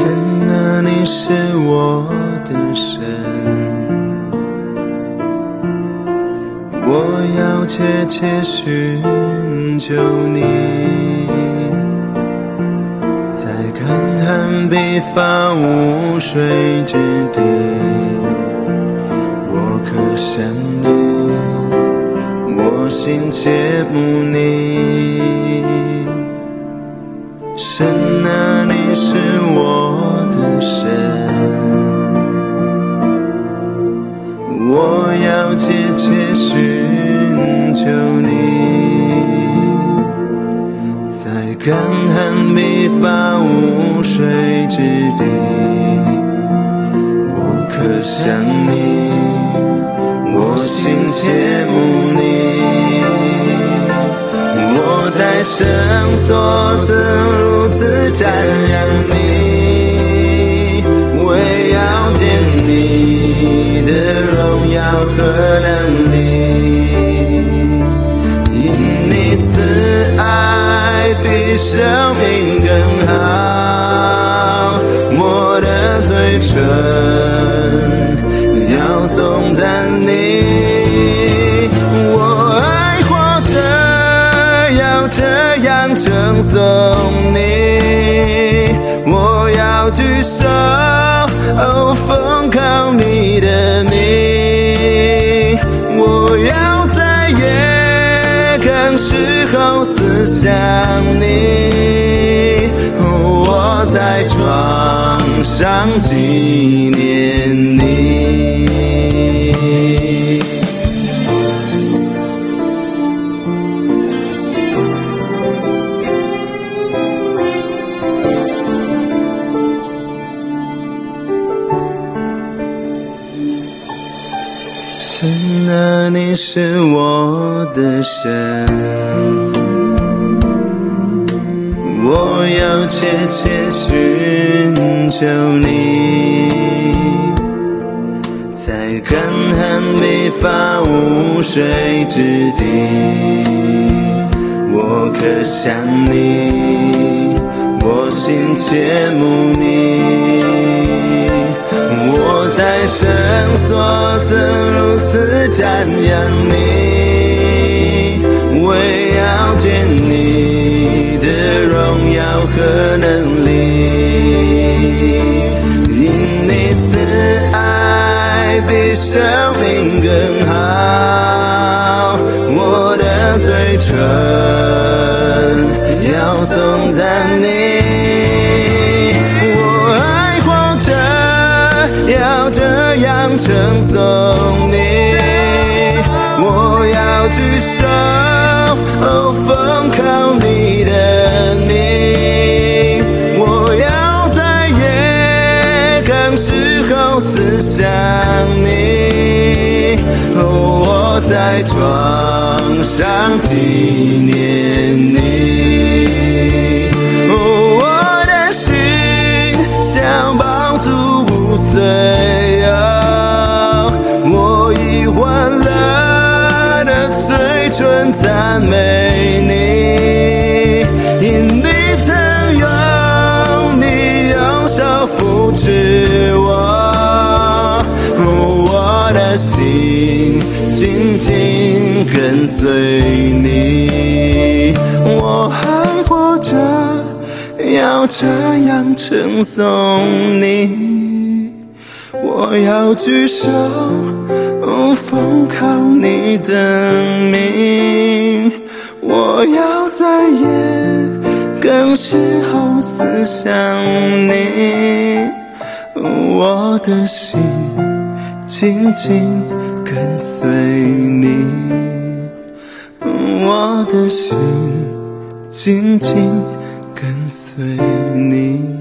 神啊，你是我的神，我要切切寻求你，在干旱疲乏无水之地，我渴想你，我心切慕你。神啊，你是我的神，我要切切寻求你，在干旱疲乏无水之地，我渴想你，我心切慕你。我在圣所曾如此瞻仰你，为要见你的荣耀和能力，因你慈爱比生命更好，我的嘴唇要颂赞你。这样称颂你，我要举手奉靠你的名，我要在夜更时候思想你，我在床上纪念你。神啊，你是我的神，我要切切寻求你，在干旱疲乏无水之地，我渴想你，我心切慕你。我在圣所曾如此瞻仰你，为要见你的荣耀和能力，因你慈爱比生命更好，我的嘴唇要颂赞你。要这样称颂你，我要举手奉靠你的名，我要在夜更时候思想你，我在床上纪念你，我的心像饱足无罪啊，我以欢乐的嘴唇赞美你，因你曾用你右手扶持我，我的心紧紧跟随你，我还活着，要这样称颂你，我要举手奉靠你的名，我要在夜更时候思想你，我的心紧紧跟随你，我的心紧紧跟随你。